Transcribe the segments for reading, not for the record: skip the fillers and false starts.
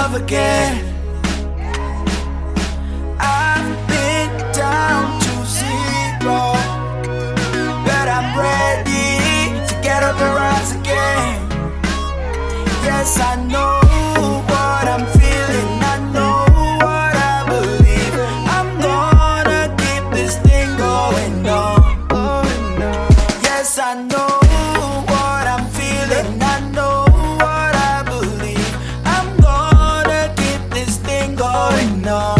love again. I've been down to zero, but I'm ready to get up and rise again. Yes, I know what I'm feeling, I know what I believe. I'm gonna keep this thing going on. Yes, I know what I'm feeling, I know what I believe. I'm gonna keep this thing going on.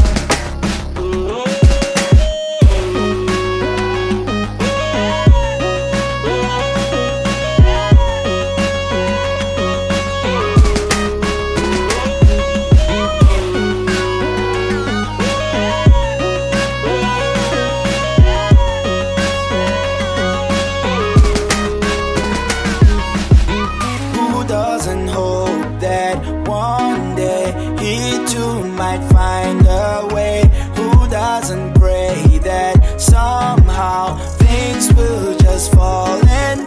Doesn't hope that one day he too might find a way? Who doesn't pray that somehow things will just fall in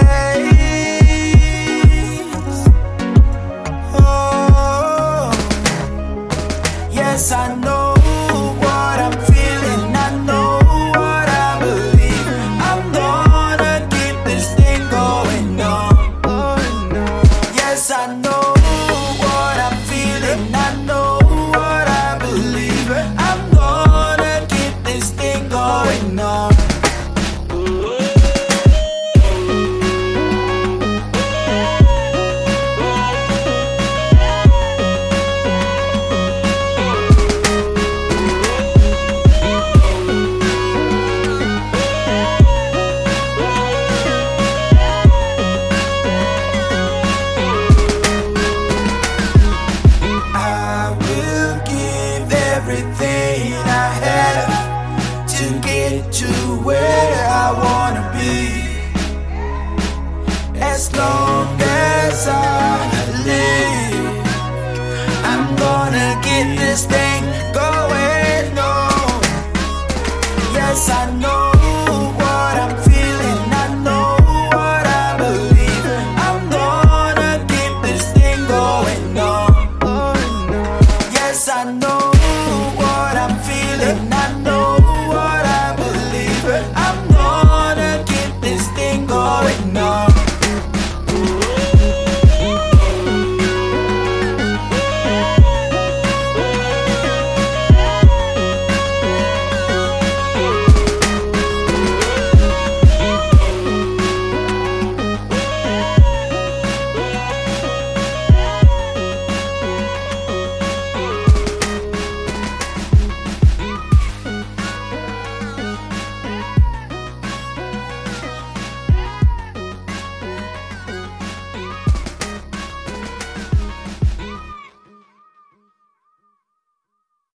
place? Oh, yes, I know what I'm feeling, I know what I believe. I'm gonna keep this thing going on. Yes, I know what I'm feeling, I know what I believe. I'm gonna keep this thing going on. Everything I have to get to where